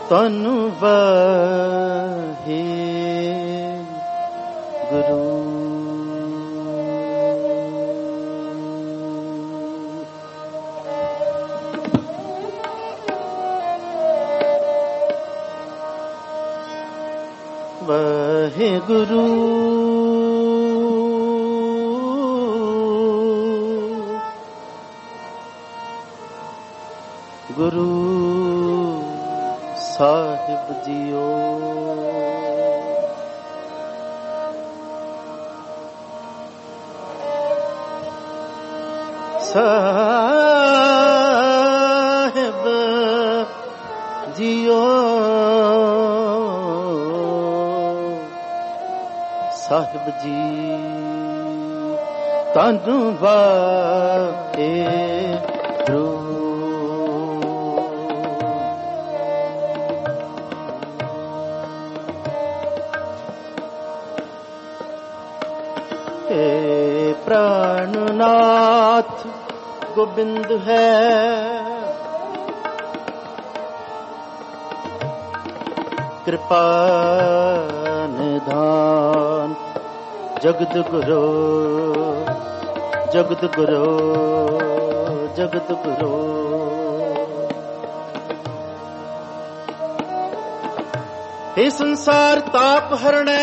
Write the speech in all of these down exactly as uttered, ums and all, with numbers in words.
तनु वाहे गुरु। वाहे गुरु गुरु साहिब जियो। साहिब जियो साहिब जी तनु वाहे गुरु। हे प्राणनाथ गोविंद है कृपा निधान जगत गुरु जगत गुरु जगत गुरु। हे संसार ताप हरणे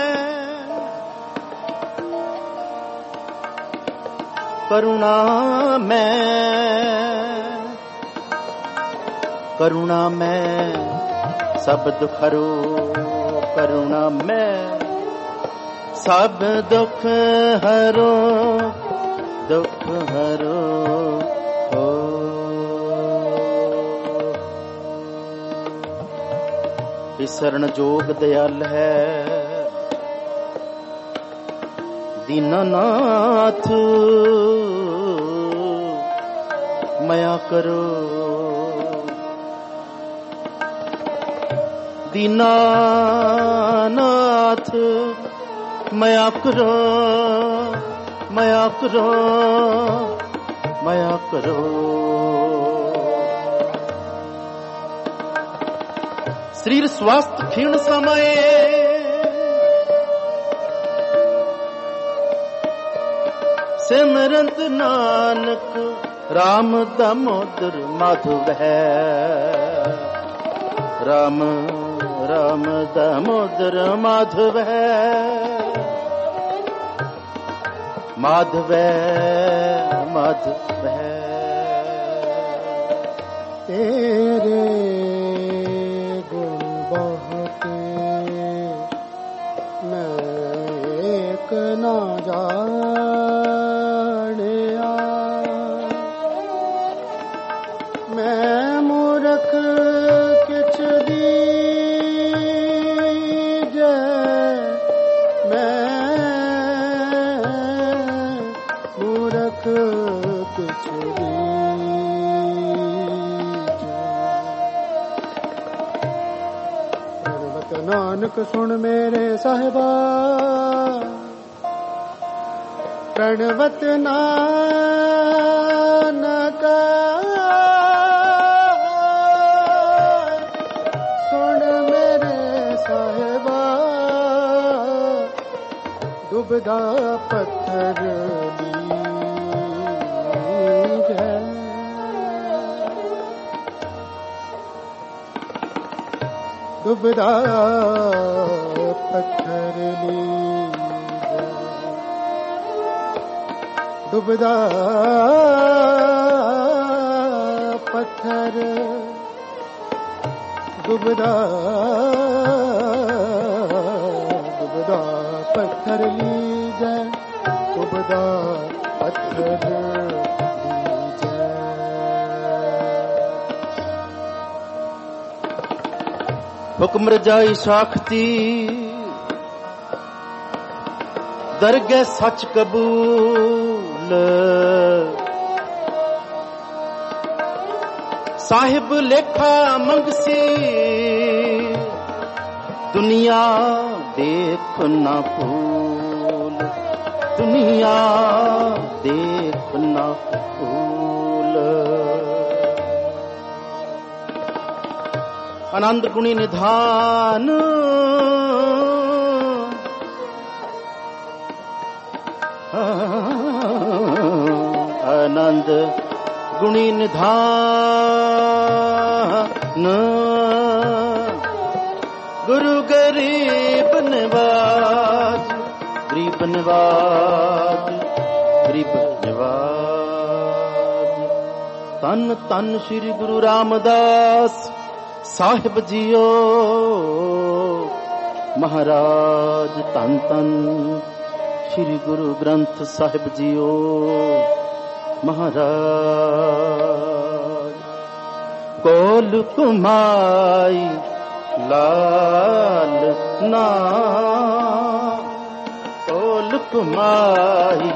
करुणा में करुणा में सब दुख हरो करुणा में सब दुख हरो दुख हरो हो। शरण जोग दयाल है दीनानाथ मया करो दीनानाथ मया करो मया करो मया करो। शरीर स्वास्थ्य क्षीण समय सिमरंत नानक राम दामोदर माधव है राम राम दामोदर माधव है माधव माधव है। तेरे गुण बहुते मैं एक न जानिया मैं मूर्ख किछ दीजे मैं मूर्ख किछ दीजे। प्रणवत नानक सुन मेरे साहिबा प्रणवत नानक सुन मेरे साहिबा डूबदा पत्थर लीज है डूबदा पत्थर लीज डूबदा पत्थर डूबदा डूबदा पत्थर लीजे डूबदा पत्थर लीजे। हुक्म रजाई साखती दरगह सच कबूल साहिब लेखा मंगसी दुनिया देख ना भूल दुनिया देख ना भूल। आनंद गुणी निधान आनंद गुणी निधान गुरु गरीब निवाज गरीब निवाज गरीब निवाज तन तन श्री गुरु रामदास साहिब जियो महाराज तन तन श्री गुरु ग्रंथ साहिब जियो महाराज कोल कुमाई लाल ना कोल कुमाई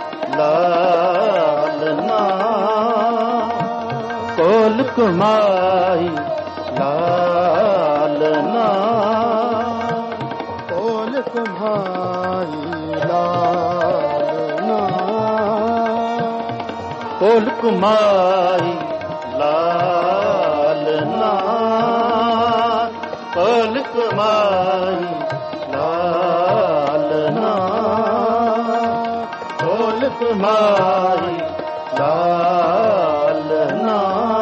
लाल ना कोल कुमाई लाल ना कोल कुमाई लाल ना कोल कुमाई लाल ना कोल कुमाई लाल ना कोल कुमाई लाल ना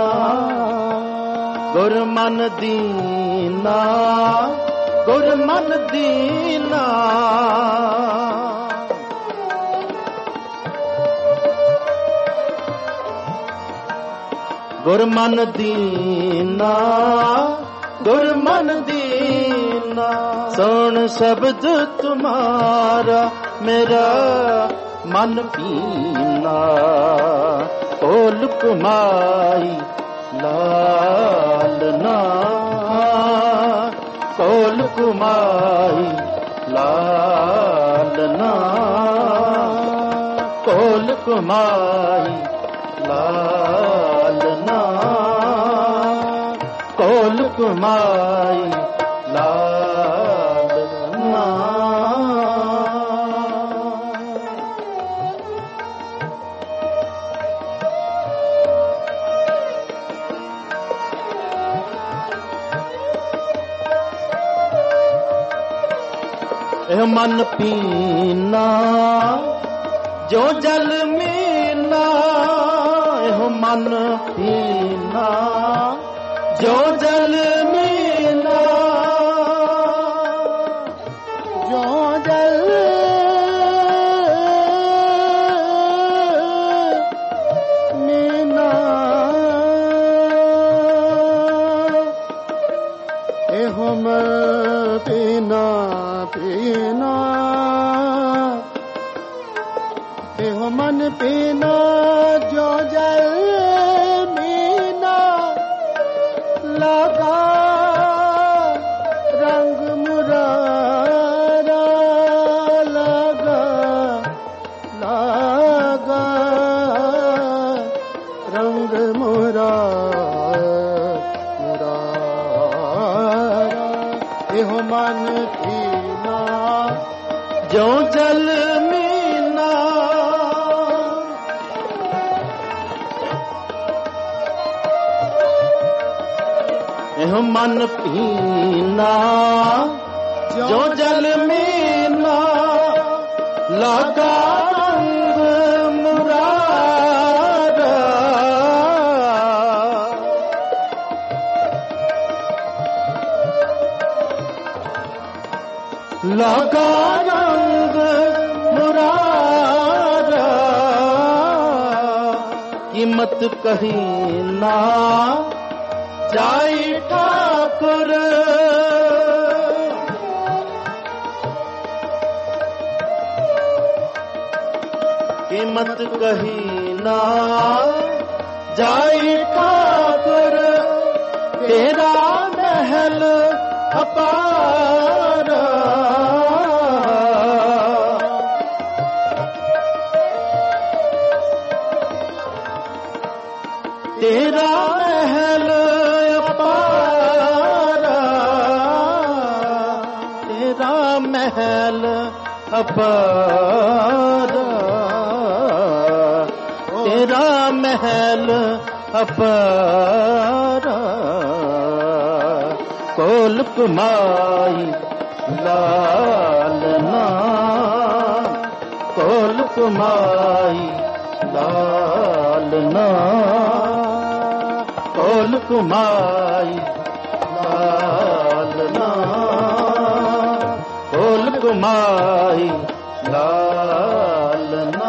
गुर मन दीना गुर मन दीना गुर मन दीना गुर मन दीना सुन शब्द तुम्हारा मेरा मन पीना कोल कुमाई लाल ना कोल कुमाई लाल ना कोल कुमाई लाल ना कोल कुमाई लाल ना एह मन पीना जो जल मीना एह मन पीना जो जल मीना जो जल मीना एहो मन पीना पीना एहो मन पीना जो जल मीना लगा रंग मुरारा लगा लगा रंग मुरारा मुरारा एहो मन पीना जो जल मीना एह मन पीना जो जल मीना लगा रंग मुरारा लगा रंग मुरारा कीमत कहीं ना जाई ठाकुर कीमत कहीं ना जाई ठाकुर तेरा महल अपार तेरा महल अपार तेरा महल अपार तेरा महल अपार कोल कुमाई लालना, कोल कुमाई लालना, कोल कुमाई लालना, कोल कुमाई लालना।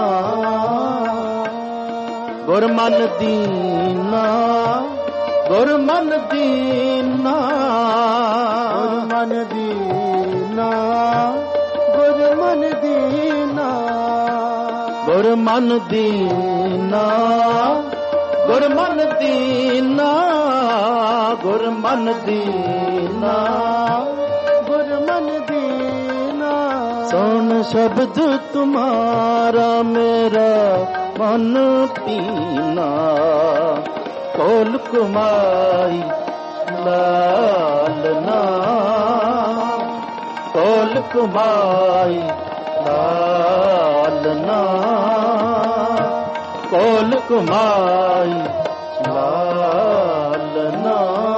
गुरमन दीना, गुरमन दीना, गुरमन दीना, गुरमन दीना, गुरमन दीना, गुरमन दीना, गुरमन दीना, गुरमन दीना। सुन शब्द तुम्हारा मेरा मन पीना, कोल कुमाई लालना, कोल कुमाई लालना, कोल कुमाई लालना।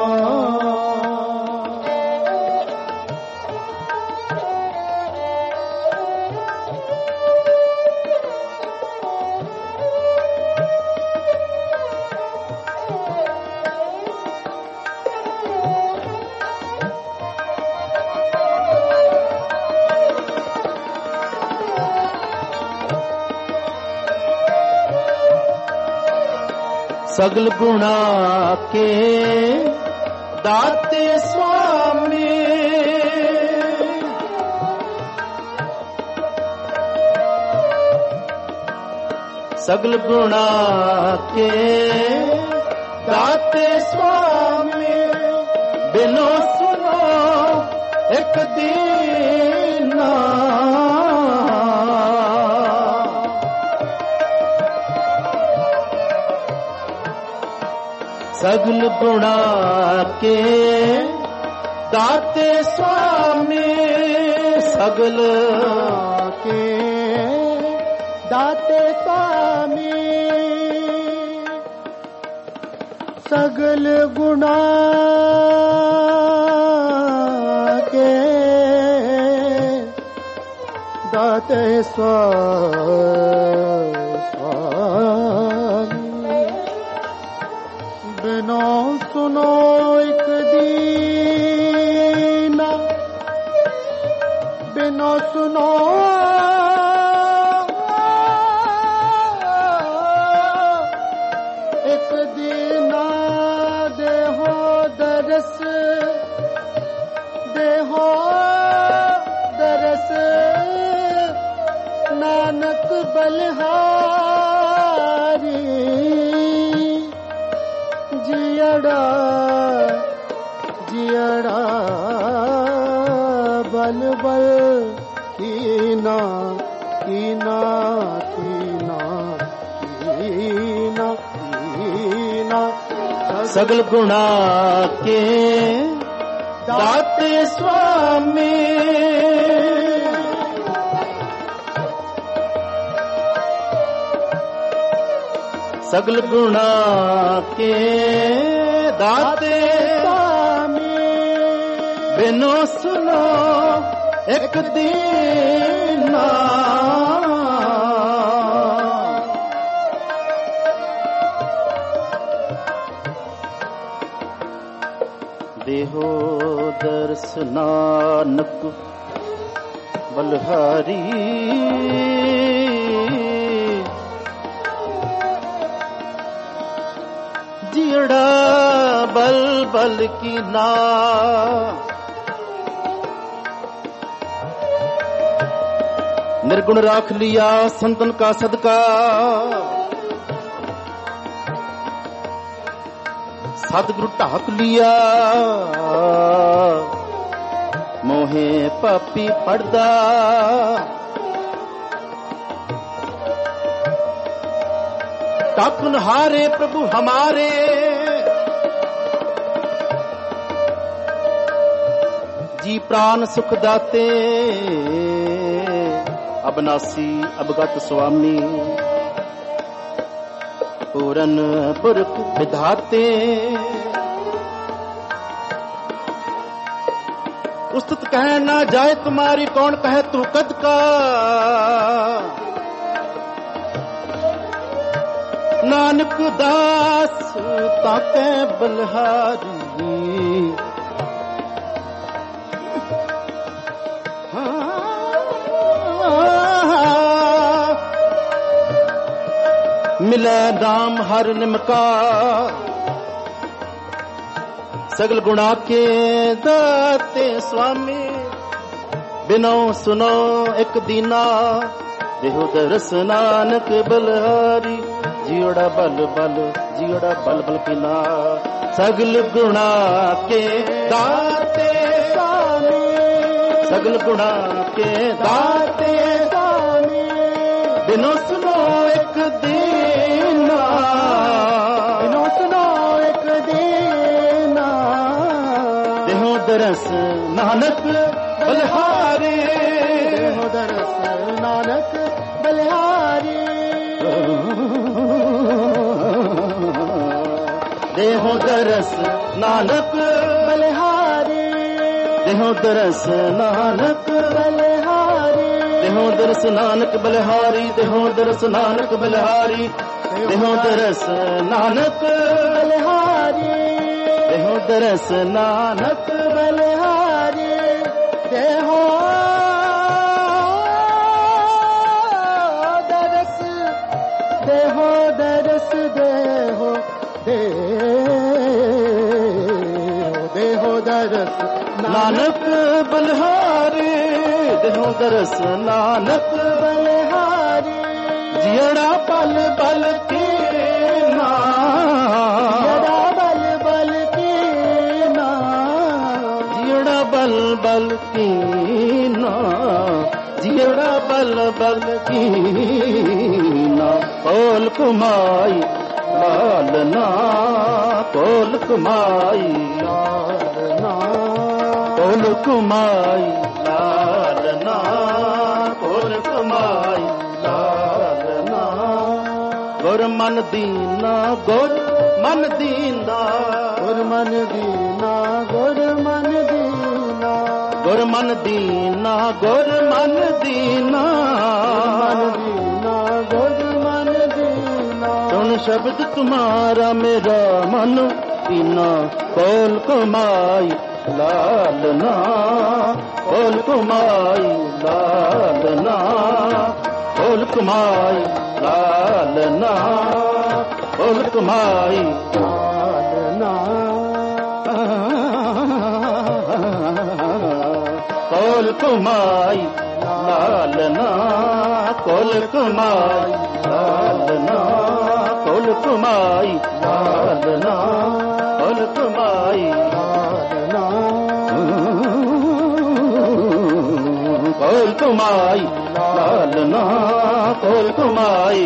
सगल गुणा के दाते स्वामी, सगल गुणा के दाते स्वामी, बिनो सुनो एक दीना, सगल गुणा के दाते स्वामी, सगल के दाते स्वामी, सगल गुणा के दाते स्वामी, बिनो सुनो एक दीना, बिनो सुनो एक दीना, देहो दरस, देहो दरस, नानक बलिहारी, जियड़ा जियड़ा बल बल कीना, कीना कीना कीना कीना। सगल गुणा के दाते स्वामी, सगल गुणा के दाते स्वामी, बिनो सुनो एक दीना, देहो दर्श नानक बलहारी, जियड़ा बल बल की ना, निर्गुण राख लिया संतन का सदका, सतगुरु ढाक लिया मोहे पापी पड़दा, ताकुन हारे प्रभु हमारे, जी प्राण सुख दाते, अबनासी अबगत स्वामी, पूरन पुरख विधाते, उस्तत कह ना जाए तुम्हारी, कौन कहे तू कद का। नानक दास ताके बलहारी, मिले नाम हर निमका। सगल गुणा के दाते स्वामी, बिनो सुनो एक दीना। देहो दरस नानक बलहारी, जियोड़ा बल बल जियोड़ा बल बल किना। सगल गुणा के दाते स्वामी, सगल गुणा के दाते स्वामी, बिनो सुनो एक दीना, बिनो सुनो एक दीना। देहो दरस नानक बलहारी, देहो दरस नानक बलहारी। देहो दरस नानक बलहारी, देहो दरस नानक बलहारी। देहो दरस नानक बलहारी, देहो दरस नानक बलहारी। देहो दरस नानक बलहारी, देहो दरस नानक बलहारी। देहो दरस, देहो दरस, देहो देहो दरस नानक बलहारी, देहो दरस नानक बलहारी। जियड़ा बल बल की ना, जियड़ा बल बल की ना, जियड़ा बल बल की ना, जियड़ा बल बल की ना। कोल कुमाई लालना, कोल कुमाई लालना, कोल कुमाई लालना, कोल कुमाई लालना। गुर मन दीना, गुर मन दीना, गुर मन दीना, गुर मन दीना, गुर मन दीना, गुर मन दीना, मन दीना, गुर मन दीना। सुन शब्द तुम्हारा मेरा मन पीना। कोल कुमाई लालना, कोल कुमाई लालना, कोल कुमाई लालना, कोल कुमाई लालना। कोल कुमाई लालना, कोल कुमाई लालना, कोल कुमाई लालना, कोल कुमाई लालना। कोल कुमाई लालना, कोल कुमाई।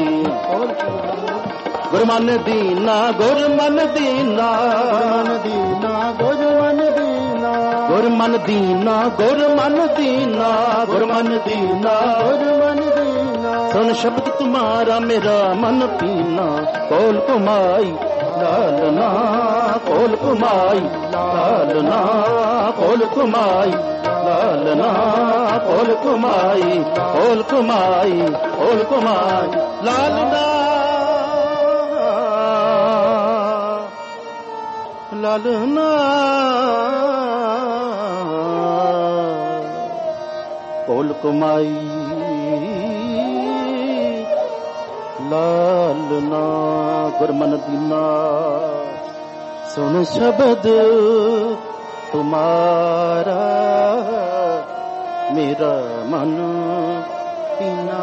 गुर मन दीना, गुर मन दीना, मन दीना, गुर मन दीना, गुर मन दीना, गुर मन दीना, गुर मन दीना, गुर मन दीना। सुन शब्द तुम्हारा मेरा मन पीना। कोल कुमाई लालना, कोल कुमाई लालना, कोल कुमाई लालना, कोल कुमाई, कोल कुमाई, कोल कुमाई लालना, लालना। कोल कुमाई लालना, गुर मन दीना। सुन शब्द तुम्हारा मेरा मन पीना।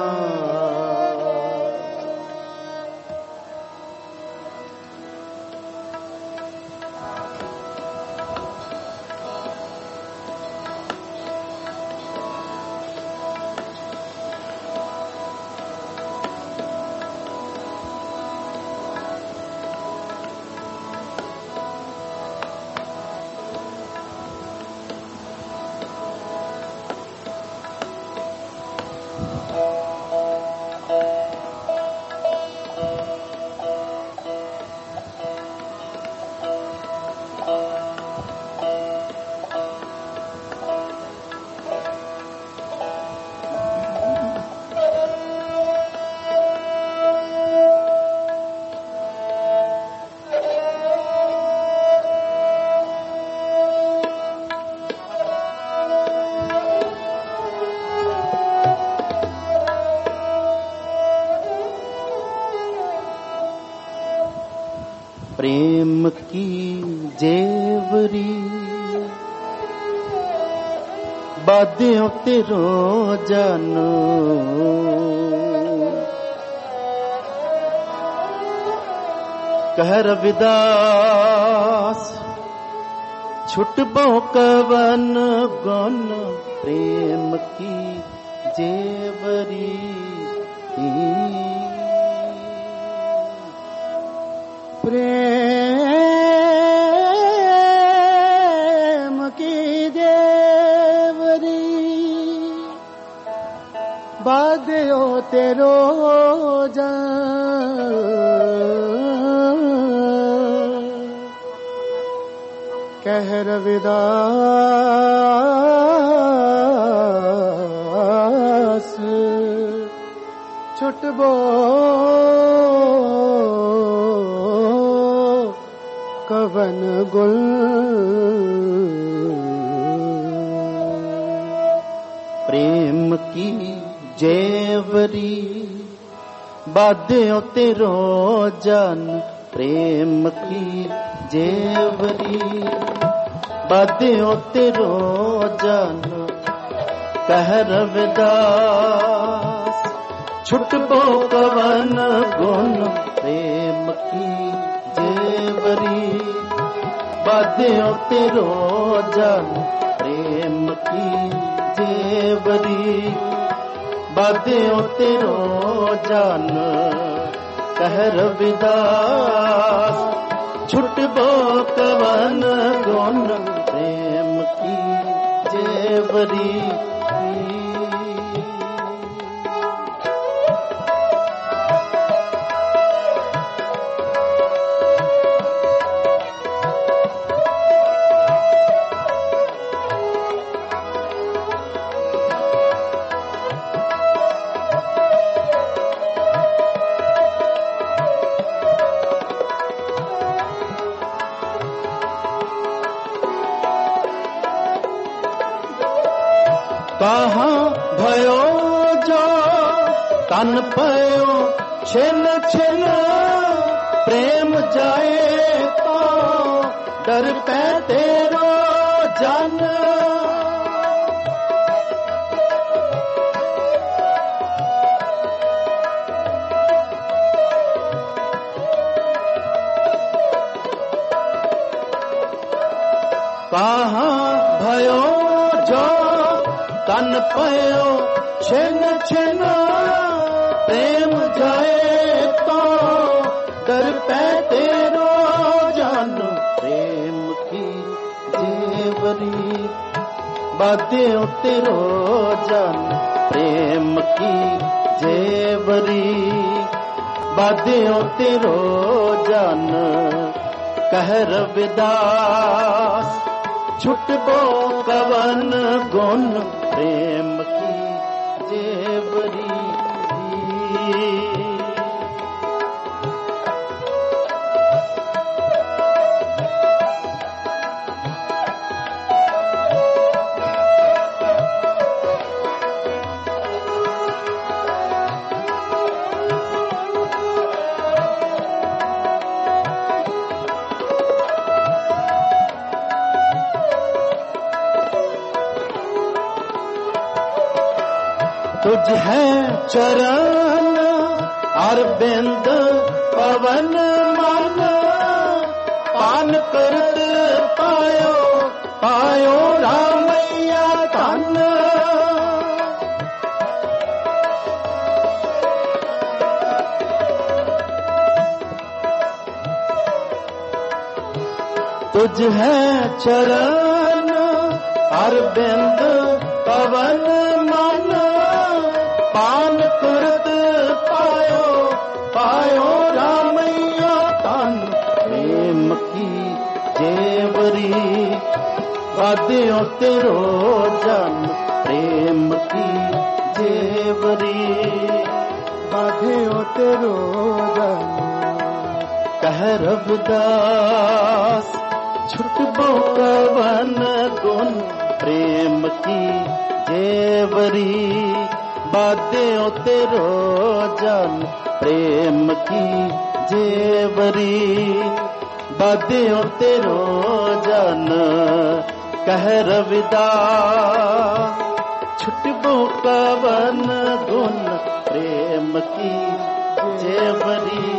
बादियों तेरो जानो कह रविदास छुटबो कवन गुण प्रेम की जेवरी प्रेम की जेवरी बाध्यो तेरो जान कह रविदास छुटबो कवन गुल प्रेम की जेवरी बाध्यो तेरो जान प्रेम की जेवरी बाध्यो तेरो जान कह रविदास छुटबो कवन गुण प्रेम की जेवरी बाध्यो तेरो जान प्रेम की जेवरी बाध्यो तेरो जान कह रविदास छुटबो कवन गुण प्रेम की जेवरी कहाँ भयो जो तन पयो छिन छिन प्रेम जाए तो डर पे तेरो जन कहाँ भयो जो तन पयो छिन छिन प्रेम जाए तो डर पे तेरो जान प्रेम की जेवरी बाध्यो तेरो जान प्रेम की जेवरी बाध्यो तेरो जान कह रविदास छुटबो कवन गुण प्रेम की जेवरी तुझ है चरण अरविंद पवन मन पान करत पायो पायो रामैया धन तुझ है चरण अरविंद पवन मन पान करत पायो पायो रामैया तन प्रेम की जेवरी बाध्यो तेरो जन प्रेम की जेवरी बाध्यो तेरो जन कह रविदास छुटबो कवन गुण प्रेम की जेवरी बाध्यो तेरो जन प्रेम की जेवरी बाध्यो तेरो जन कह रविदास छुटबो कवन गुण प्रेम की जेवरी।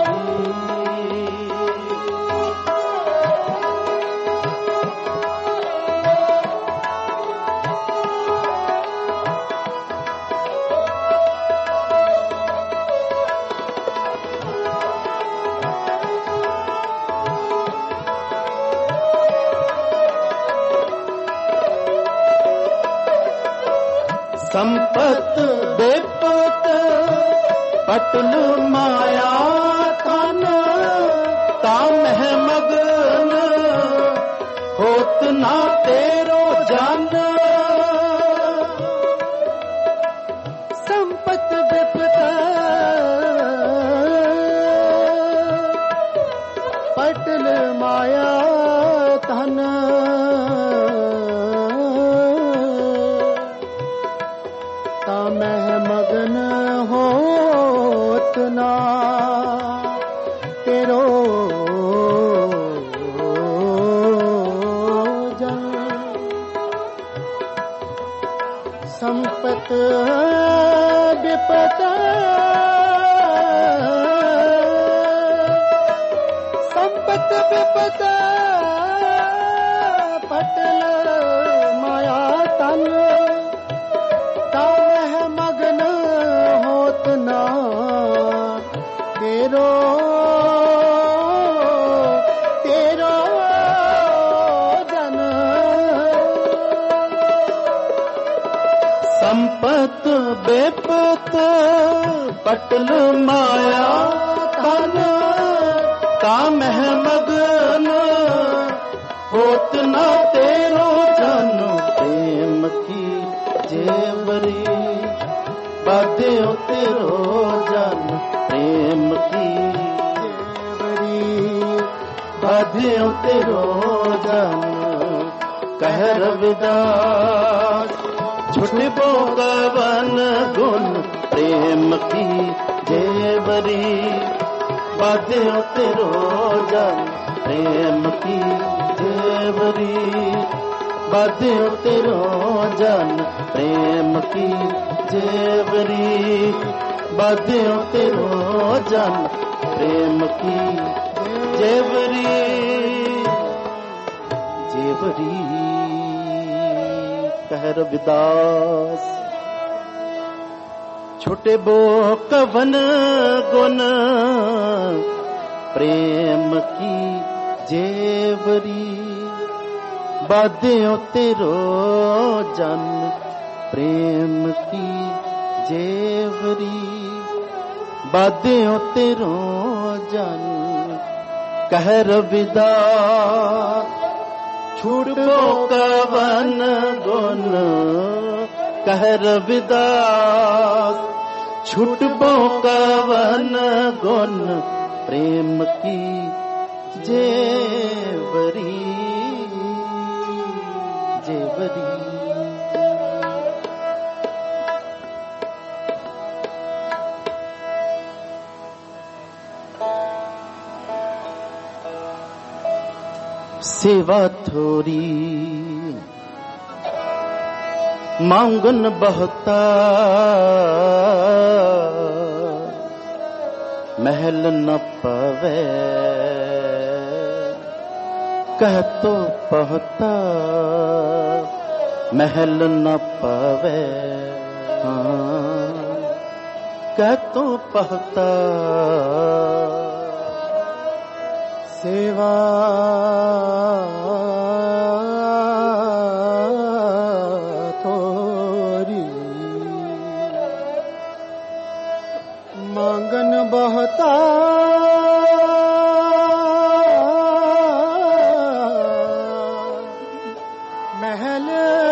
संपत बेपत पटल माया तन तामह मगन होत ना तेरो जन। संपत बेपत पटल माया तन मैं मगन होत ना तेरो जन। संपत विपत संपत विपत पटल माया तन मगन होत ना तेरो तेरो जन। संपत बेपत पटल माया तन तामह मगन होत ना तेरो जन। प्रेम की जेवरी बाध्यो तेरो जन। प्रेम की जेवरी बाध्यो तेरो जन। कह रविदास छुटबो कवन गुण प्रेम की जेवरी बाध्यो तेरो जन। प्रेम की जेवरी बाध्यो तेरो जन। प्रेम की जेवरी बाध्यो तेरो जन। प्रेम की जेवरी जेवरी। कह रविदास छोटे बो कवन गुण प्रेम की जेवरी बाध्यो तेरो जन। प्रेम की जेवरी बाध्यो तेरो जन। कह रविदास छुटबो कवन गुण। कह रविदास छुटबो कवन गुण प्रेम की जेवरी जेवरी। सेवा थोड़ी मांगन बहुता महल न पवे कह तो पहुता महल न पवे। हाँ कह तो पहुता सेवा थोरी मांगन बहुता महल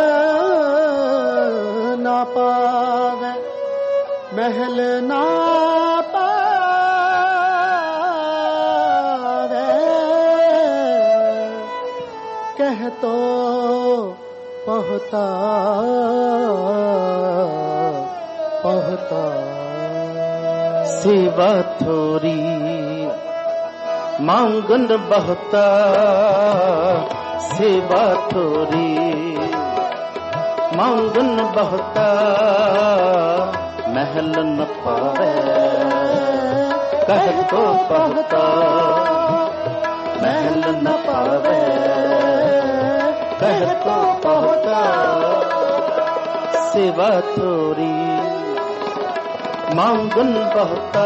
ना पावे महल ना कह तो पहुता पहुता। सेवा थोड़ी मांगन बहुता सेवा थोरी मांगन बहुता महल न पावे कह तो बहुता महल न पावे कह तो बहुता सेवा थोरी मांगन बहुता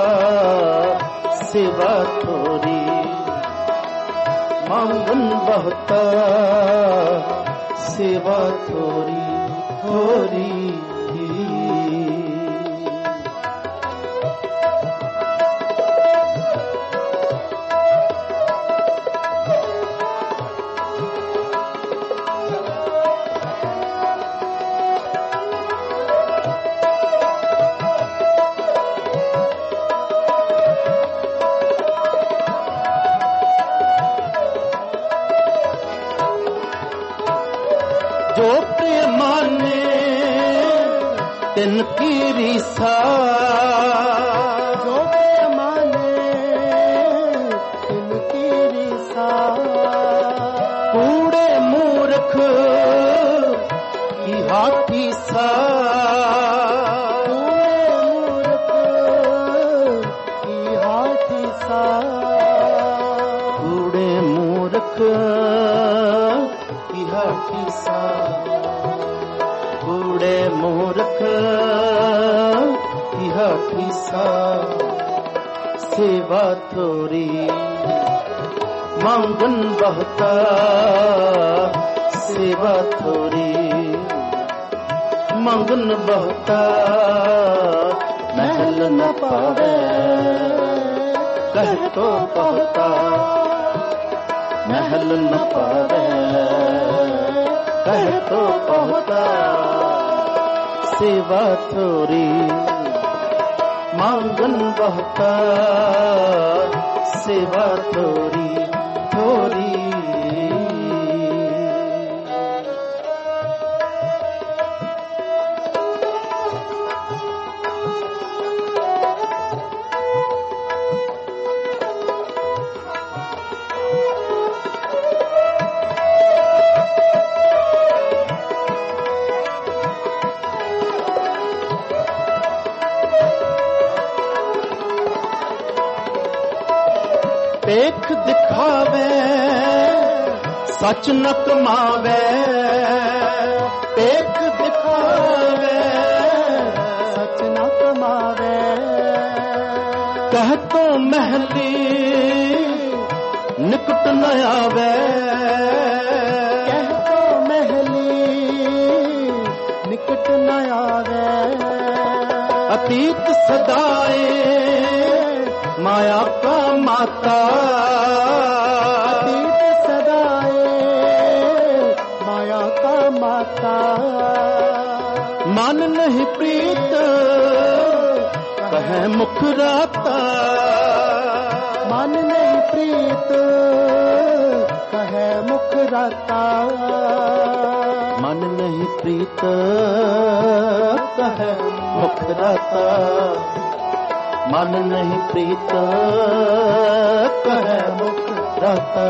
सेवा थोरी मांगन बहुता सेवा थोरी थोरी जो प्रेमाने तिनकी रीसा जो प्रेमाने तिनकी रीसा कूड़े मूर्ख की हाथी सा कूड़े मूर्ख की हाथी सा कूड़े मूर्ख की हाथी सा सेवा थोरी मांगन बहुता सेवा थोरी मांगन बहुता महल न पावे कह तो बहुता महल न पावे कह तो बहुता सेवा थोरी मांगन बहुता सेवा थोरी थोरी पेख दिखावे सच न कमावे पेख दिखावे सच न कमावे कह तो महली निकट न आवे कह तो महली निकट न आवे अतीत सदाए माया का माता अतीत सदाए माया का माता मन नहीं प्रीत कहे मुख राता मन नहीं प्रीत कहे मुख राता मन नहीं प्रीत कहे मुख राता मन नहीं प्रीत कहे मुख राता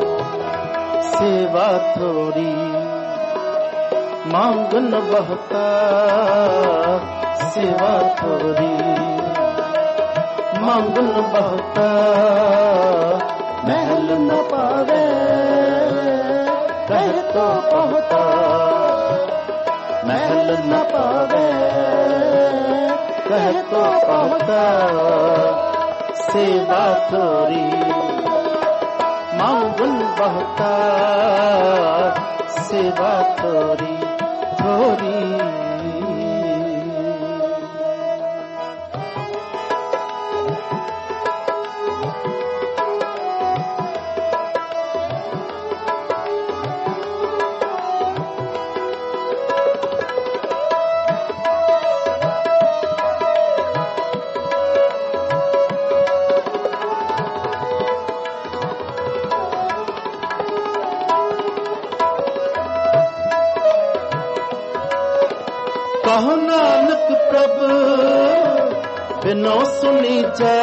सेवा थोरी मांगन बहुता सेवा थोरी मांगन बहुता महल न पावे कह तो बहुता महल न पावे कह तो बहुता सेवा थोरी मांगन बहुता सेवा थोरी थोरी कहो नानक प्रभु बिनो सुनी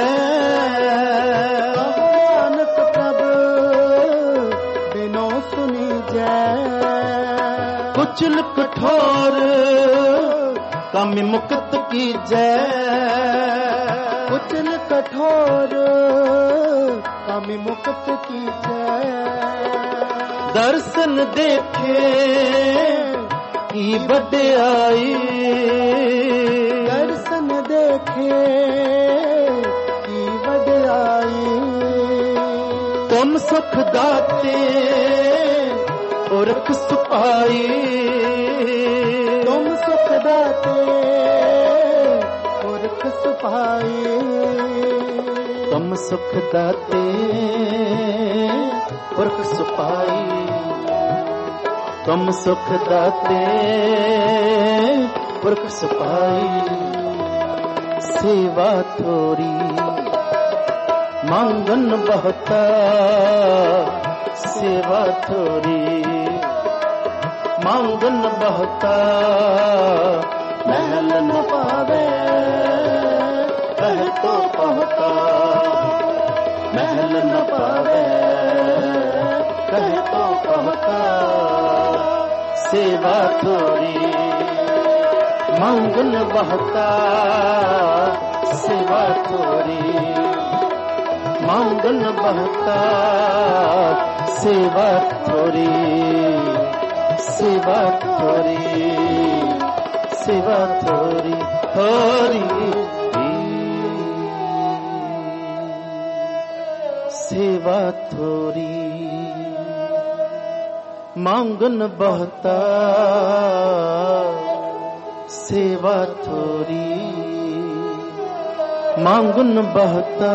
जय नानक प्रभु बिनो सुनी कुचल कठोर कामी मुक्त की जय। कुचल कठोर कामी मुक्त की जय। दर्शन देखे की बड़ाई। दर्शन देखे की बड़ाई। तुम सुख दाते पुरख सुपाई। तुम सुख दाते पुरख सुपाई। तुम सुख दाते पुरख सुपाई। तुम सुख दाते पुरख सुपाई। सेवा थोरी मांगन बहुता। सेवा थोरी मांगन बहुता। महल न पावे कह तो पहुता। महल न पावे कह तो पहुता। सेवा थोरी मांगन बहुता। सेवा थोरी मांगन बहुता। सेवा थोरी सेवा थोरी सेवा थोरी थोरी सेवा थोरी मांगन बहुता। सेवा थोरी मांगन बहुता।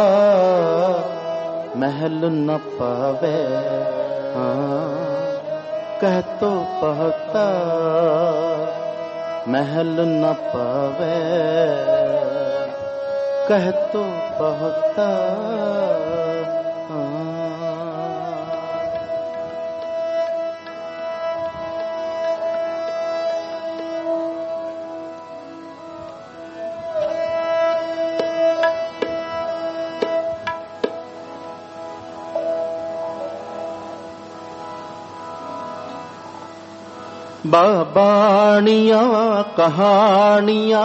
महल न पावे हाँ कह तो पहुता। महल न पावे कह तो पहुता। बाबाणियां कहानियां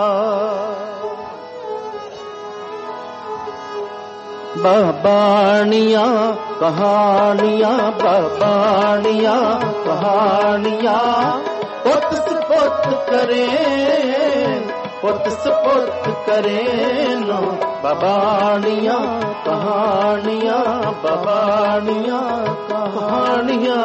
बाबाणियां कहानियां बाबाणियां कहानियां पुत सपुत करे पुत सपुत करे नो बाबाणियां कहानियां बाबाणियां कहानियां।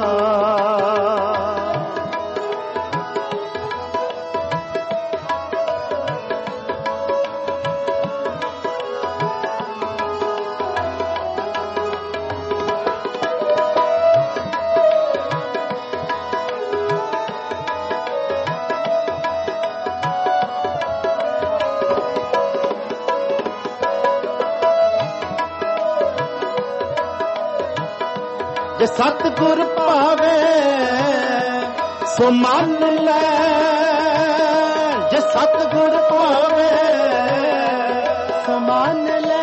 जे सतगुर पावे सो मान ले। जे सतगुर पावे सो मान ले।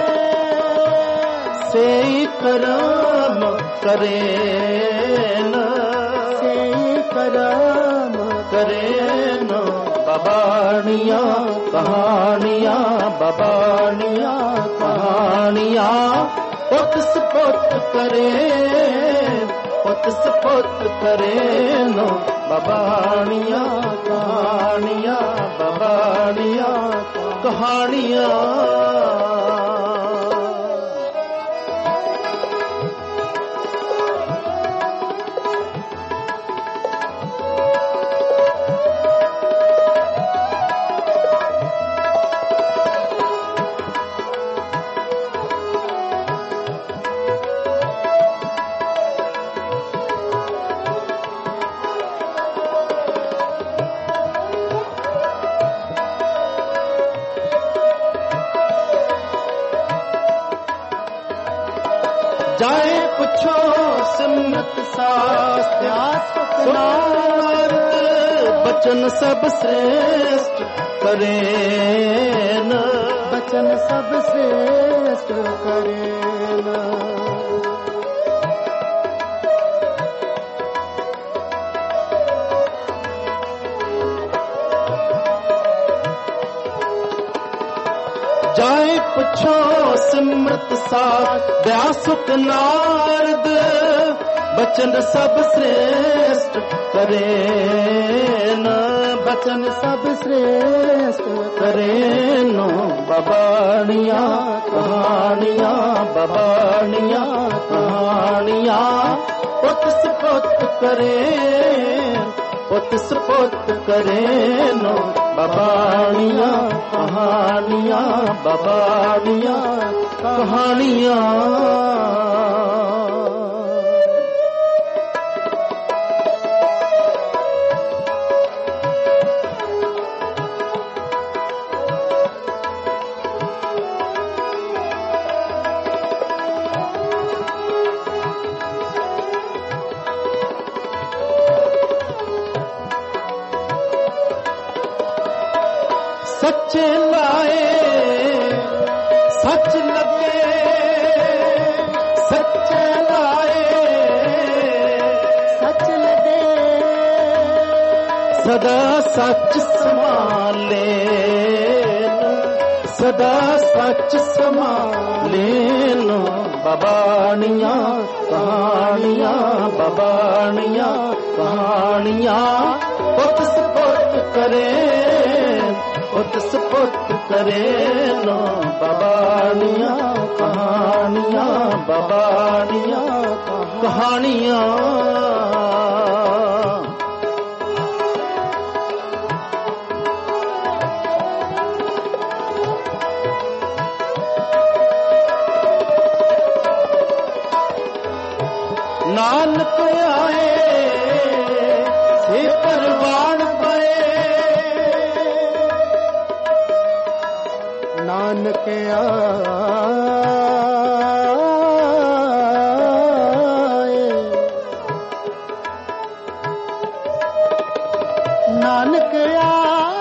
सेई करम करे न सेई करम करे न। बाबाणियां कहानियां बाबाणियां कहानियां पुत सपुत करे पुत सपुत करे नो बाबाणियां कहानियां बाबाणियां कहानियां। जाए पुछो सिमरत शास्त्र नारद बचन सब श्रेष्ठ करे न। बचन सब श्रेष्ठ करे न। ਜਾਏ ਪੁੱਛੋ ਸਿਮਰਤ ਸਾਥ ਬਿਆਸੁਕ ਨਾਰਦ ਬਚਨ ਸਭ ਸ੍ਰੇਸ਼ਟ ਕਰੇ ਨ ਬਚਨ ਸਭ ਸ੍ਰੇਸ਼ਟ ਕਰੇ ਨੋ ਬਬਾਣੀਆਂ ਕਹਾਣੀਆਂ ਬਬਾਣੀਆਂ ਕਹਾਣੀਆਂ ਪੁੱਤ ਸਪੁੱਤ ਕਰੇ ਪੁੱਤ ਸਪੁੱਤ ਕਰੇ ਨੋ ਬਬਾਣੀਆਂ ਕਹਾਣੀਆਂ ਬਬਾਣੀਆਂ ਕਹਾਣੀਆਂ ਸੱਚੇ ਲਾਏ ਸੱਚ ਲੱਗੇ ਸੱਚੇ ਲਾਏ ਸੱਚ ਲੱਗੇ ਸਦਾ ਸੱਚ ਸੰਭਾਲੇ ਸਦਾ ਸੱਚ ਸੰਭਾਲੇ ਨੋ ਬਬਾਣੀਆਂ ਕਹਾਣੀਆਂ ਬਬਾਣੀਆਂ ਕਹਾਣੀਆਂ ਪੁੱਤ ਸਪੁੱਤ ਕਰੇ ਪੁੱਤ ਸਪੁੱਤ ਕਰੇ ਨੋ ਬਬਾਣੀਆਂ ਕਹਾਣੀਆਂ ਬਬਾਣੀਆਂ ਕਹਾਣੀਆਂ ਨਾਨਕ ਆਏ ਸੇ ਪਰਵਾਨ ਪਏ ਨਾਨਕ ਆਏ ਨਾਨਕ ਆਏ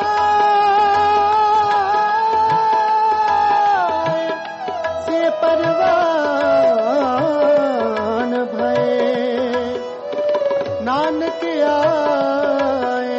ਸੇ ਪਰਵਾਨ ਭਏ ਨਾਨਕ ਆਏ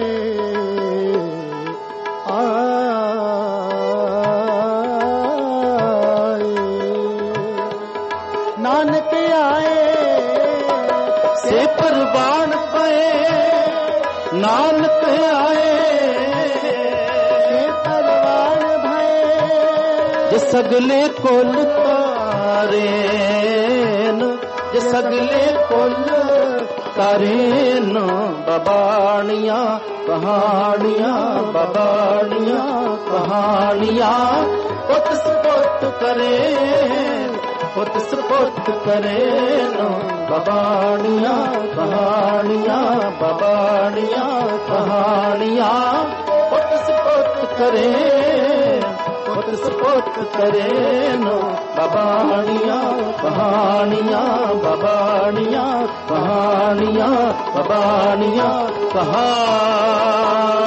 ਨਾਨਕ ਆਏ ਸੇ ਪਰਵਾਨ ਪਏ ਨਾਨਕ ਆਏ ਸੇ ਪਰਵਾਨ ਭਏ ਜੇ ਸਗਲੇ ਕੁਲ ਤਾਰੇ ਨ ਜੇ ਸਗਲੇ ਕੁਲ ਤਾਰੇ ਨ ਬਬਾਣੀਆਂ ਕਹਾਣੀਆਂ ਬਬਾਣੀਆਂ ਕਹਾਣੀਆਂ ਪੁੱਤ ਸਪੁੱਤ ਕਰੇ ਪੁੱਤ ਸਪੁੱਤ ਕਰੇ ਨੋ ਬਬਾਣੀਆਂ ਕਹਾਣੀਆਂ ਬਬਾਣੀਆਂ ਕਹਾਣੀਆਂ ਪੁੱਤ ਸਪੁੱਤ ਕਰੇ ਪੁੱਤ ਸਪੁੱਤ ਕਰੇ ਨੋ ਬਬਾਣੀਆਂ ਕਹਾਣੀਆਂ ਬਬਾਣੀਆਂ ਕਹਾਣੀਆਂ ਬਬਾਣੀਆਂ ਕਹਾਣੀਆਂ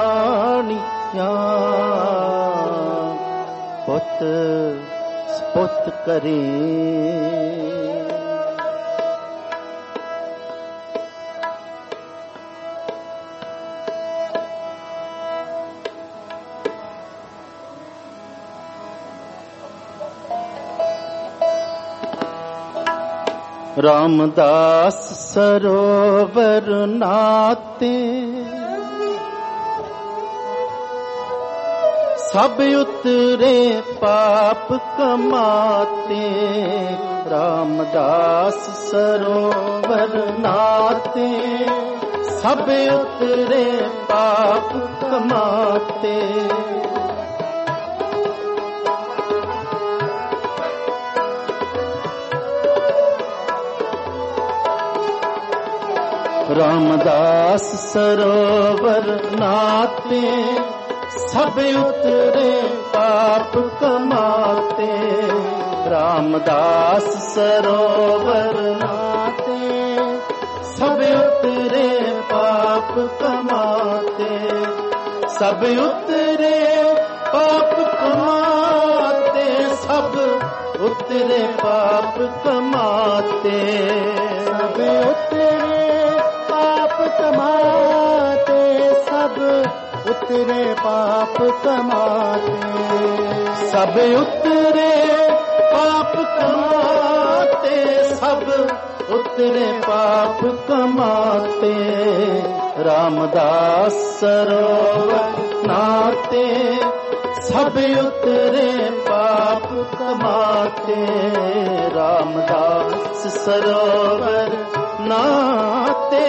ਪੁੱਤ ਪੁੱਤ ਕਰੇ ਰਾਮਦਾਸ ਸਰੋਵਰ ਨਾਤੇ ਸਭ ਉਤਰੇ ਪਾਪ ਕਮਾਤੇ ਰਾਮਦਾਸ ਸਰੋਵਰ ਨਾਤੇ ਸਭ ਉਤਰੇ ਪਾਪ ਕਮਾਤੇ ਰਾਮਦਾਸ ਸਰੋਵਰ ਨਾਤੇ ਸਭ ਉਤਰੇ ਪਾਪ ਕਮਾਤੇ ਰਾਮਦਾਸ ਸਰੋਵਰ ਨਾਤੇ ਸਭ ਉਤਰੇ ਪਾਪ ਕਮਾਤੇ ਸਭ ਉਤਰੇ ਪਾਪ ਕਮਾਤੇ ਸਭ ਉਤਰੇ ਪਾਪ ਕਮਾਤੇ ਸਭ ਉਤਰੇ ਪਾਪ ਕਮਾਤੇ ਸਭ उतरे पाप कमाते, सब उतरे पाप कमाते, सब उतरे पाप कमाते, रामदास सरोवर नाते, सब उतरे पाप कमाते, रामदास सरोवर नाते।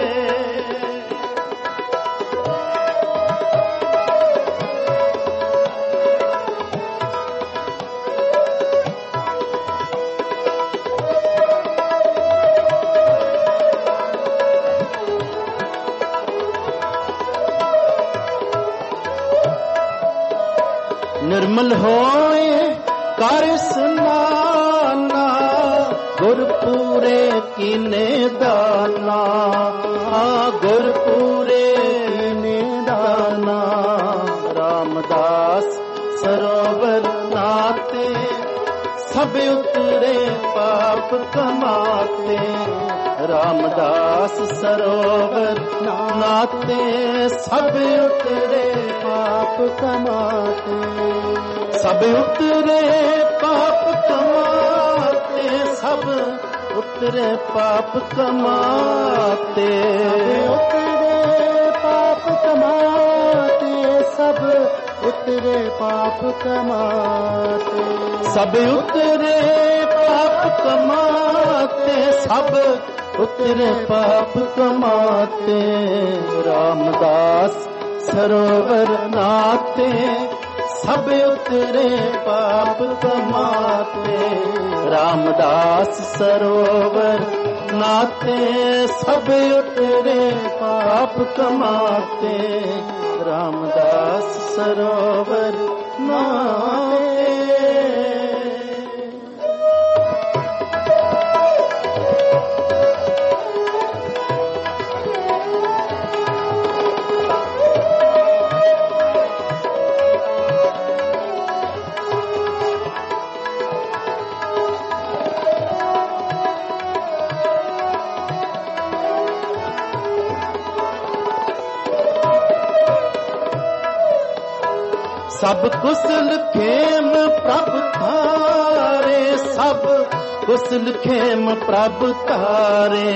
निर्मल होए कर सुनाना, गुरपुरे कीने दाना, गुरपुरे कीने दाना, रामदास सरोवर नाते, सब उतरे पाप कमाते, रामदास सरोवर नाते, सब उतरे पाप कमाते, सब उतरे पाप कमाते, सब उतरे पाप कमाते, उतरे पाप कमाते, सब उतरे पाप कमाते, सब उतरे पाप कमाते, सब उतरे पाप कमाते, रामदास सरोवर नाते, सब उतरे पाप कमाते, रामदास सरोवर नाते, सब उतरे पाप कमाते, रामदास सरोवर नाते। सब कुशल खेम प्रभ तारे, सब कुशल खेम प्रभ तारे,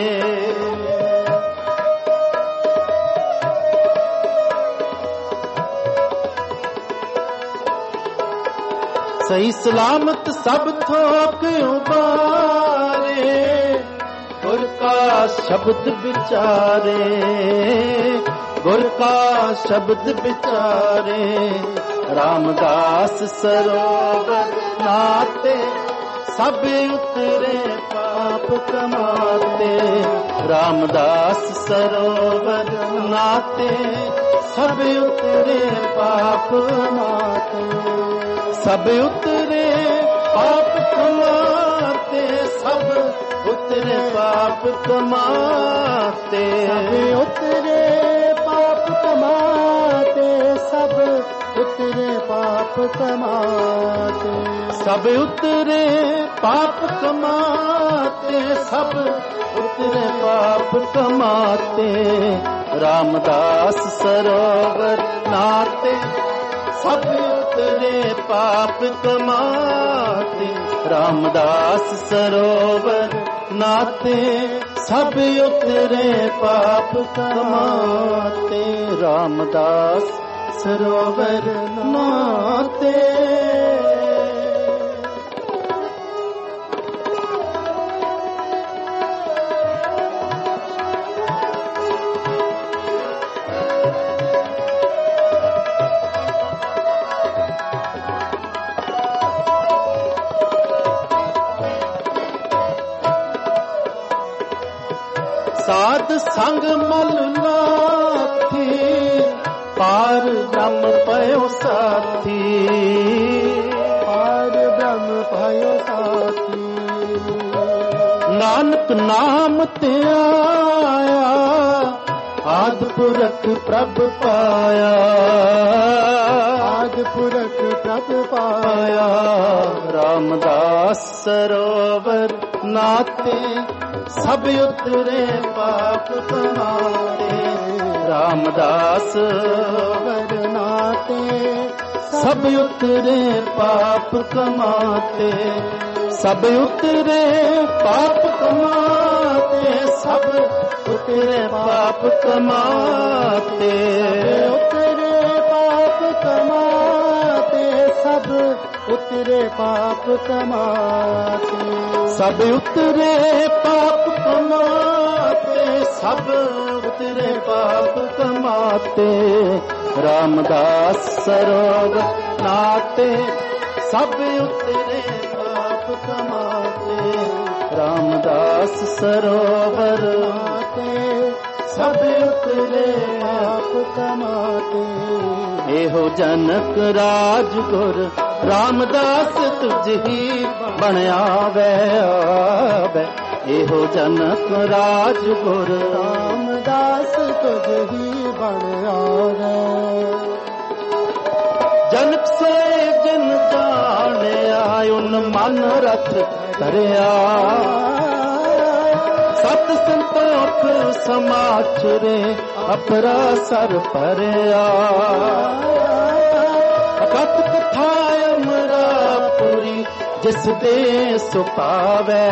सही सलामत सब थोक उबारे, गुर का शब्द विचारे, गुर का शब्द विचारे, रामदास सरोवर नाते, सब उतरे पाप कमाते, रामदास सरोवर नाते, सब उतरे पाप कमाते, सब उतरे पाप कमाते, सब उतरे पाप कमाते, सब उतरे पाप कमाते, सब उतरे पाप कमाते, सब उतरे पाप कमाते, सब उतरे पाप कमाते, रामदास सरोवर नाते, सब उतरे पाप कमाते, रामदास सरोवर नाते, सब उतरे पाप कमाते, रामदास सरोवर नाते। साध संग मल नाथी, पार ब्रह्म पयो साथी, पार ब्रह्म पयो साथी, नानक नाम ते आया, आदि पुरख प्रभ पाया, आदि पुरख प्रभ पाया, रामदास सरोवर नाते, सब उतरे पाप कमाते, रामदास सरोवर कमाते सब उतरे पाप कमाते, सब उतरे पाप कमाते, सब उतरे पाप कमाते, उतरे पाप कमाते, सब उतरे पाप कमाते, सब उतरे पाप कमाते, सब उतरे पाप कमाते। रामदास सरोवर नाते, सब उतरे पाप कमाते, रामदास सरोवर नाते, सब उतरे पाप कमाते। एहो जनक राज गुर रामदास तुझ ही बनया वे आवे, एहो जनक राज गुर रामदास तुझ ही बनया वे। जनक से जिन जानिया उन मन रथ धरिया, सत संतोख समाचरे अपरा सर भरिया। अकथ कथा अमरापुरी जिस दे सुपावे,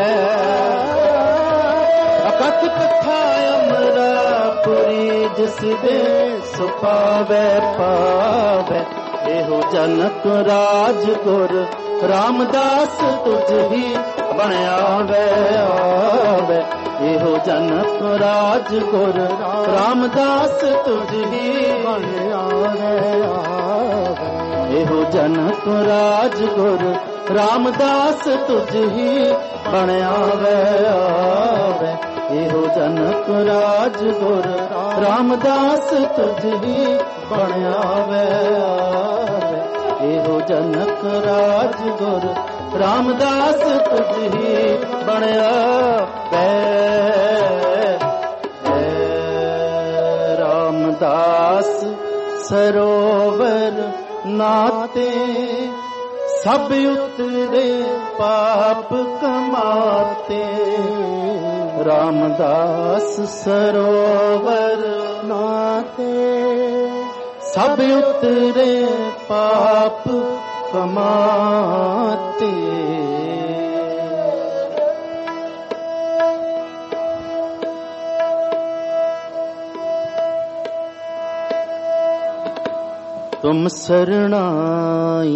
अकथ कथा अमरापुरी जिस दे सुपावे पावे। एहो जनक राज गुर रामदास तुझ ही बनया वे आवे, एहो जनक राज गुर रामदास तुझ ही बनया वे आवे। एहो जनक राज गुर रामदास तुझ ही बनया वे आवे, एहो जनक राज गुर रामदास तुझ ही बनया वे आवे। एहो जनक राज गुर रामदास तुझ ही बनया वे। रामदास सरोवर नाते, सब उतरे पाप कमाते। रामदास सरोवर नाते, सब उतरे पाप कमाते। तुम शरणाई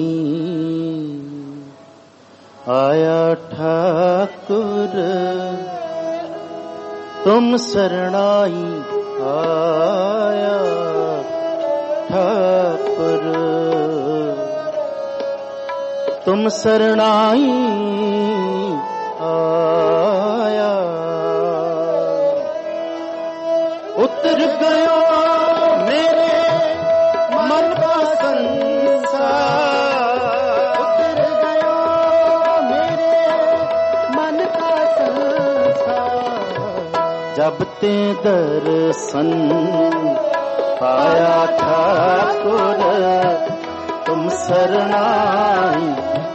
आया ठाकुर, तुम शरणाई आया ठाकुर, तुम शरणाई आया। उतर गयो मेरे मन का संसार, उतर गयो मेरे मन का संसार। जब ते दर्शन पाया ठाकुर, तुम शरणाई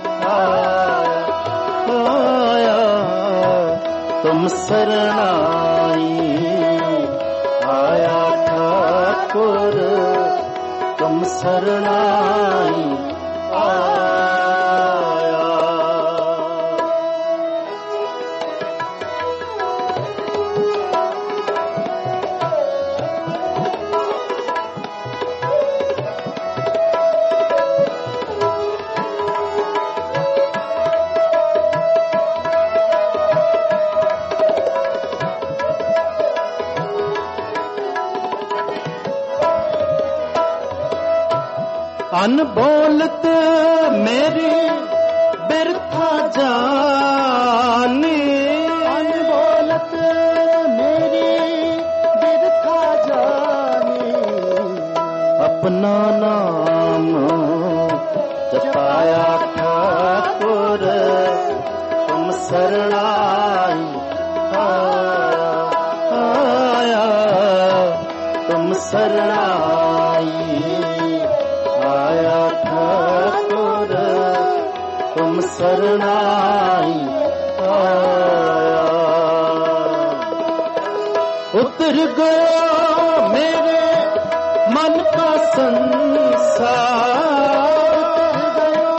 आया, तुम शरणाई आया ठाकुर, तुम शरणाई आया। अनबोलत मेरी बिरथा जानी, अनबोलत मेरी बिरथा जानी। अपना नाम जपाया ठाकुर, तुम शरणाई आया, तुम शरणाई आया ठाकुर, तुम शरणाई आया। उतर गया मेरे मन का संसार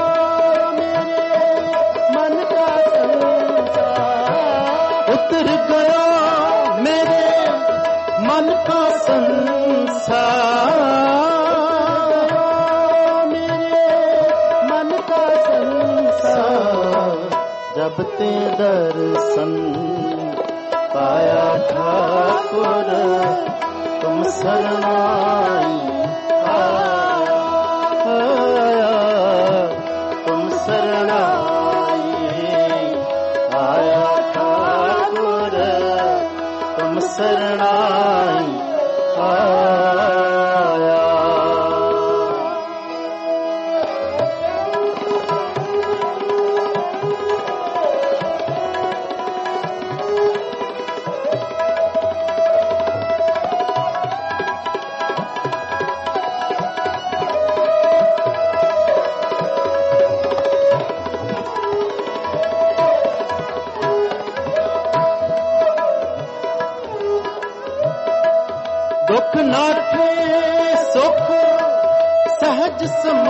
उतर गया मेरे मन का संसार मेरे मन का संसार जब ते दर्शन पाया ठाकुर तुम शरणाई आया तुम शरणाई आया ठाकुर तुम शरणाई आया। दुख नाठे सुख सहज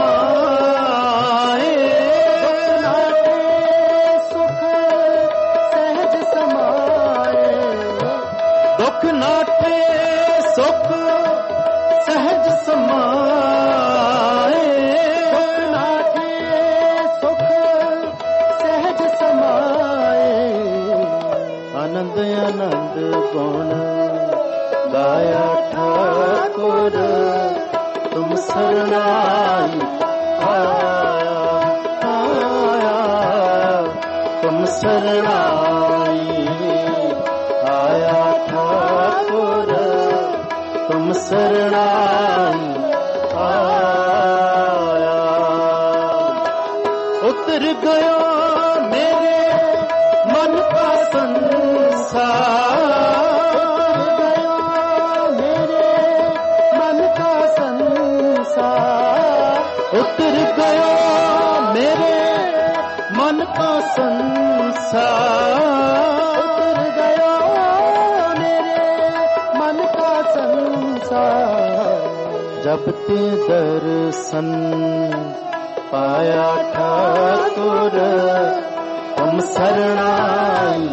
समाए नाटे सुख सहज समाए दुख नाठे सुख सहज समाए नाटे सुख सहज समाए आनंद आनंद गुण गाया ठाकुर तुम शरणाई आया आया तुम शरणाई आया ठाकुर तुम शरणाई आया। उतर गया मेरे मन का संसार उतर गया मेरे मन का संसार उतर गया मेरे मन का संसार जब ते दर्शन पाया ठाकुर तुम शरणाई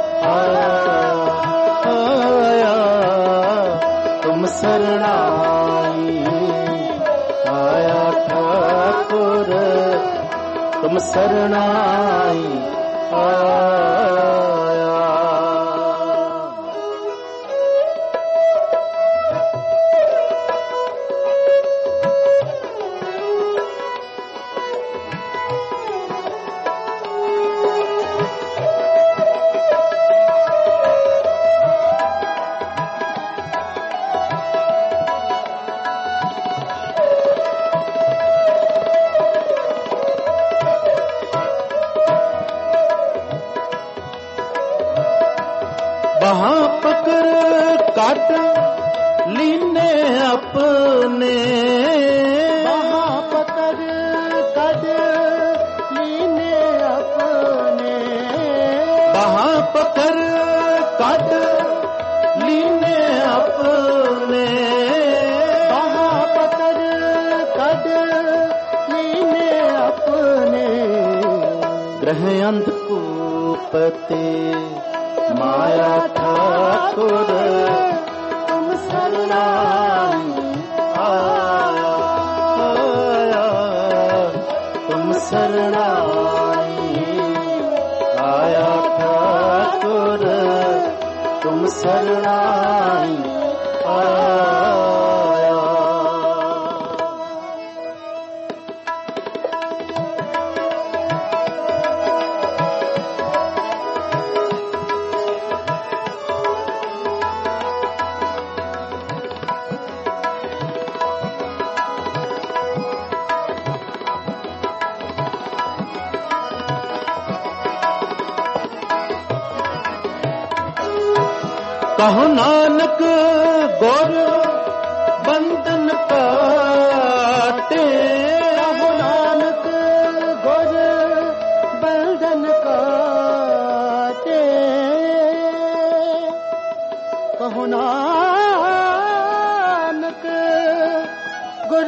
आया तुम शरणाई आया ठाकुर तुम शरणाई आया। वहाँ पकड़ काट लीने अपने वहाँ पकड़ काट लीने अपने वहाँ पकड़ काट लीने अपने वहाँ पकड़ काट लीने अपने ग्रह अंधकूपते माया ठाकुर तुम शरणाई आया आया तुम शरणाई आया ठाकुर तुम शरणाई आया। कहो नानक गोर बंधन काटे कहो नानक गोर बंधन काटे कहो नानक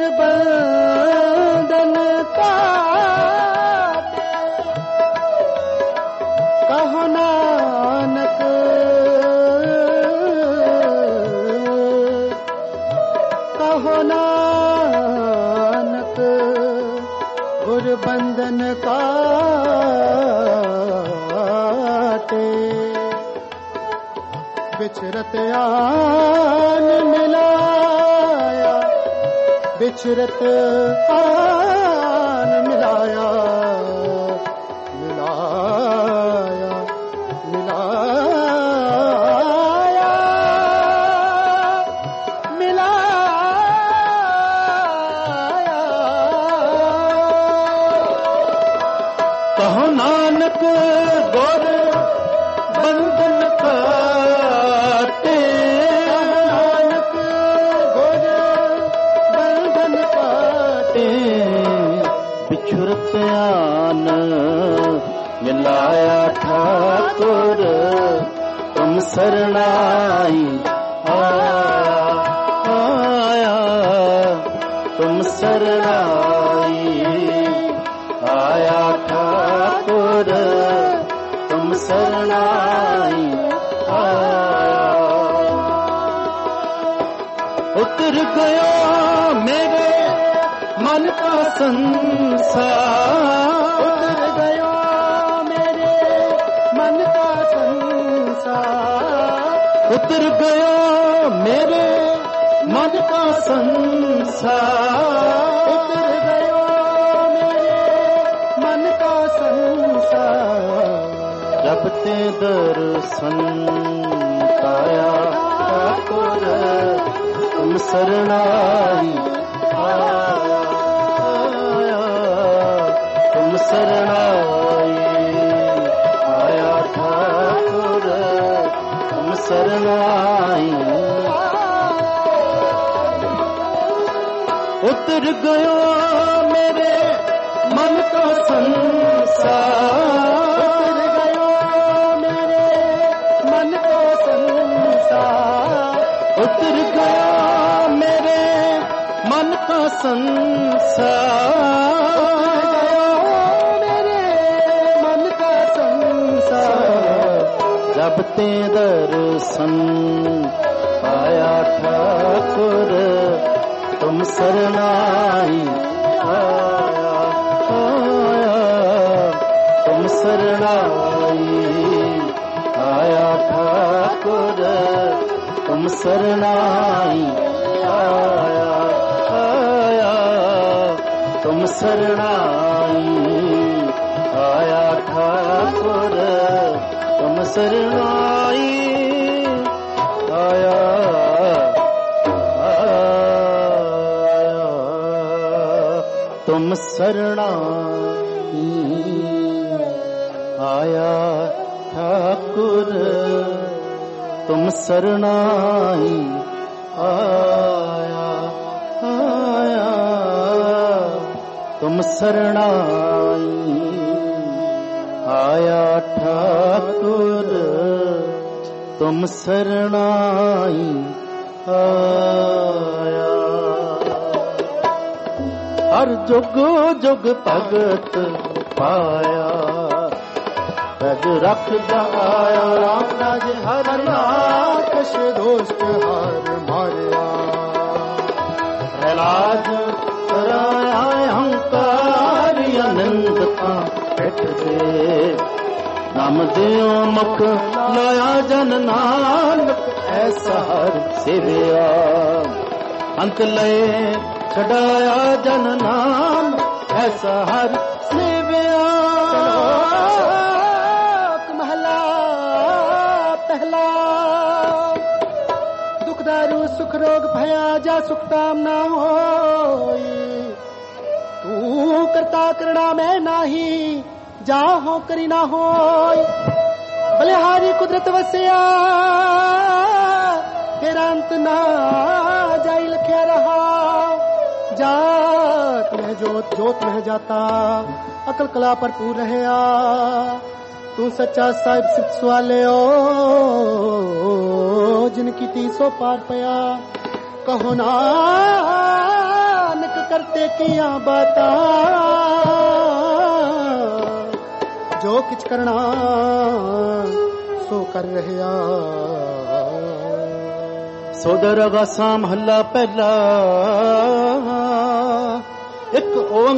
कहो नानक गुर बंधन काटे बिचरत आन मिलाया बिचरत आन मिलाया मिलाया मिलाया मिलाया कहो नानक गुर बंधन काटे नानक गुर बंधन काटे बिछुरत आन मिलाया ठाकुर तुम शरणाई आया आया तुम शरणाई आया ठाकुर तुम शरणाई आया उतर गया मेरे मन का संसार उतर गया मेरे मन का संसार उतर गया मेरे मन का संसार उतर गया मेरे मन का संसार जब ते दर्शन पाया ठाकुर तुम शरणाई आया आया तुम शरणाई आया ठाकुर तुम शरणाई उतर गयो मेरे मन का संसार उतर गयो मेरे मन का संसार उतर गया मेरे मन का संसार मेरे मन का संसार जब ते दर्शन पाया ठाकुर तुम शरणाई आया आया तुम शरणाई आया ठाकुर तुम शरणाई आया आया तुम शरणाई आया ठाकुर तुम शरणाई आया तुम शरणाई आया ठाकुर तुम शरणाई आया आया तुम शरणाई आया ठाकुर तुम शरणाई आया हर जुग जुग भगत पाया रज रख जाया राम राज हर नाकश दोस्त हर मारिया प्रहलाद कराया अहंकार आनंद का पेट दे नाम दियो मुख लाया जन नानक ऐसा हर सेविया अंत लय छड़ाया जन नाम ऐसा हर सेविया महला पहला दुख दारू सुख रोग भया जा सुखताम ना होई तू करता करना में नाही जा हो करी ना होई बलिहारी कुदरत वसिया तेरा अंत ना जाई लख्या रहा जात में जोत जोत में जाता अकल कला भरपूर रहया तू सच्चा साहिब सिद्ध सवाले ओ जिनकी तीसो पार पया कहो नानक करते किया बाता जो किछ करना सो कर रहया ਸੋਦਰ ਅਗਾਸਾ ਮਹੱਲਾ ਪਹਿਲਾ। ਇੱਕ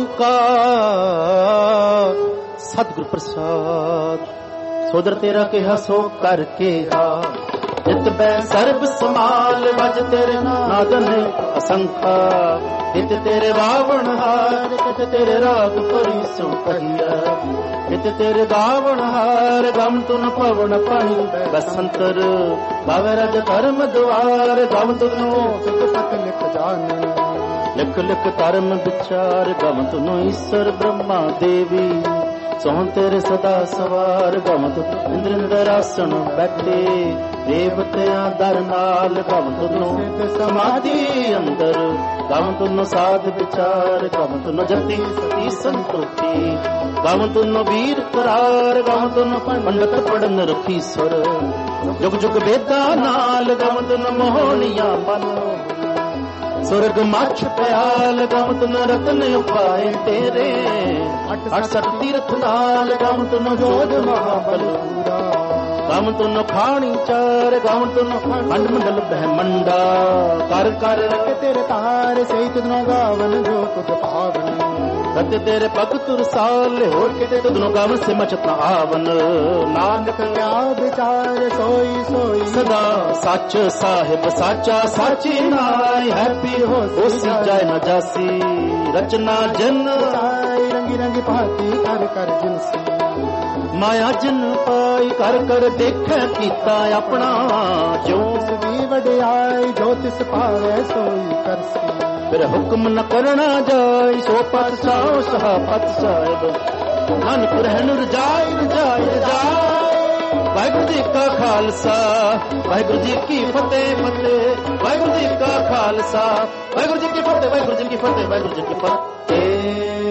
ਓੰਕਾਰ ਸਤਿਗੁਰ ਪ੍ਰਸਾਦ। ਸੋਦਰ ਤੇਰਾ ਕਿਹਾ ਸੋ ਕਰਕੇ ਆ, ਜਿਤ ਬੈ ਸਰਬ ਸਮਾਲ ਵਜ ਤੇਰੇ ਨਾਦਨ ਅਸੰਖਾ। ਜਿਤ ਤੇਰੇ ਬਾਵਣ ਹਾਰ ਕਿਤ ਤੇਰੇ ਰਾਗ ਭਰੀ ਸੋ ਕਹੀਆ। ਜਿਤ ਤੇਰੇ ਗਾਵਣ ਹਾਰ ਗਮ ਤੁਨ ਪਵਨ ਪਾਣੀ ਬਸੰਤਰ। ਬਾਵੇ ਰਜ ਧਰਮ ਦੁਆਰ ਗਮ ਤੁਨੋ ਸਤ ਲਿਖ ਜਾਨ। ਲਿਖ ਲਿਖ ਧਰਮ ਵਿਚਾਰ ਗਮ ਤੁਨੋ ਈਸ਼ਰ ਬ੍ਰਹਮਾ ਦੇਵੀ। ਸੋਹਣ ਤੇਰੇ ਸਦਾ ਸਵਾਰ ਗਮ ਤੁਨ ਇੰਦਰ ਆਸਣ ਬੈਠੇ। ਦੇਵਤਿਆਂ ਦਰ ਨਾਲ ਗਮ ਤੁਨੋ ਸਮਾਧੀ ਅੰਦਰ। ਗਮ ਤੁਨੋ ਸਾਧ ਵਿਚਾਰ ਗਮ ਤੁਨੋ ਜਤੀ ਸਤੀ ਸੰਤੋਖੀ। ਗਮ ਤੁਨੋ ਵੀਰ ਕੁਰਾਰ ਗਮ ਤੁਨੋ ਪੰਡਤ ਪੜਨ ਰਖੀ ਸੁਰ। ਜੁਗ ਜੁਗ ਵੇਦਾਂ ਨਾਲ ਗਮ ਤੁਨੋ ਮੋਹਣੀਆਂ ਮਨ। ਸੁਰਗ ਮੱਛ ਪਿਆਲ ਗਮ ਤੁਨੋ ਰਤਨ ਉਪਾਏ ਤੇਰੇ। ਅਠ ਸਠ ਤੀਰਥ ਨਾਲ ਗਮ ਤੁਨੋ ਜੋਧ ਮਹਾਬਲ। ਗਮ ਤੁਨੋ ਖਾਣੀ ਚਾਰ ਗਮ ਤੁਨੋ ਖੰਡ ਮੰਡਲ ਬ੍ਰਹਮੰਡਾ। ਕਰ ਕਰ ਰਖ ਤੇਰੇ ਤਾਰ ਸਹੀ ਤੁਧਨੋਂ ਗਾਵਨ ਜੋ ਤੁਧ ਪਾਵਨ। ਸਤ ਤੇਰੇ ਭਗਤ ਰਸਾਲ ਹੋਰ ਕਿਤੇ ਤੁਧਨੋਂ ਗਾਵਨ ਸਿਮਚ ਤਾ ਆਵਨ। ਨਾਨਕ ਕਿਆ ਵਿਚਾਰ ਸੋਈ ਸੋਈ ਸਦਾ ਸੱਚ ਸਾਹਿਬ ਸਾਚਾ ਸਾਚੀ ਨਾਈ। ਹੈਪੀ ਹੋ ਹੋਸੀ ਜਾਏ ਨਾ ਜਾਸੀ ਰਚਨਾ ਜਨ। ਰੰਗੀ ਰੰਗੀ ਭਾਤੀ ਕਰ ਕਰ ਜਿਨਸੀ। ਮਾਇਆ ਜਨ ਪਾਈ ਕਰ ਕਰ ਦੇਖੈ ਕੀਤਾ ਆਪਣਾ। ਜੋ ਸਦੀ ਵਡਿਆਈ ਜੋ ਤਿਸ ਭਾਵੇ ਸੋਈ ਕਰਸੀ। ਫਿਰ ਹੁਕਮ ਨ ਕਰਨਾ ਜਾਈ ਸੋ ਪਤ ਸਾਉ ਸਹਾ ਪਤ ਸਾਹਿਬ। ਨਾਨਕ ਰਹਿਣ ਰਜਾਈ ਰਜਾਈ ਰਜਾਈ। ਵਾਹਿਗੁਰੂ ਜੀ ਕਾ ਖਾਲਸਾ ਵਾਹਿਗੁਰੂ ਜੀ ਕੀ ਫਤਿਹ ਫਤਿਹ। ਵਾਹਿਗੁਰੂ ਜੀ ਕਾ ਖਾਲਸਾ ਵਾਹਿਗੁਰੂ ਜੀ ਕੀ ਫਤਿਹ ਵਾਹਿਗੁਰੂ ਜੀ ਕੀ ਫਤਿਹ ਵਾਹਿਗੁਰੂ ਜੀ ਕੀ ਫਤਿਹ।